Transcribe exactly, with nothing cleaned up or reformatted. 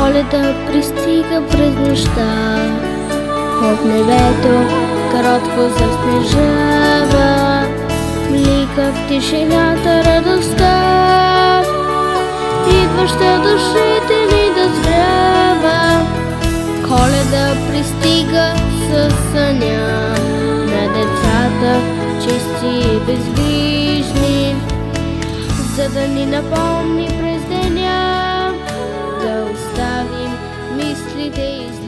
Коледа пристига през нощта, от небето кротко заснежава, млика в тишината радостта, идваща душите ни да сгрява. Коледа пристига със съня на децата, чисти и безгрижни, за да ни напомни през деня да оставим мислите и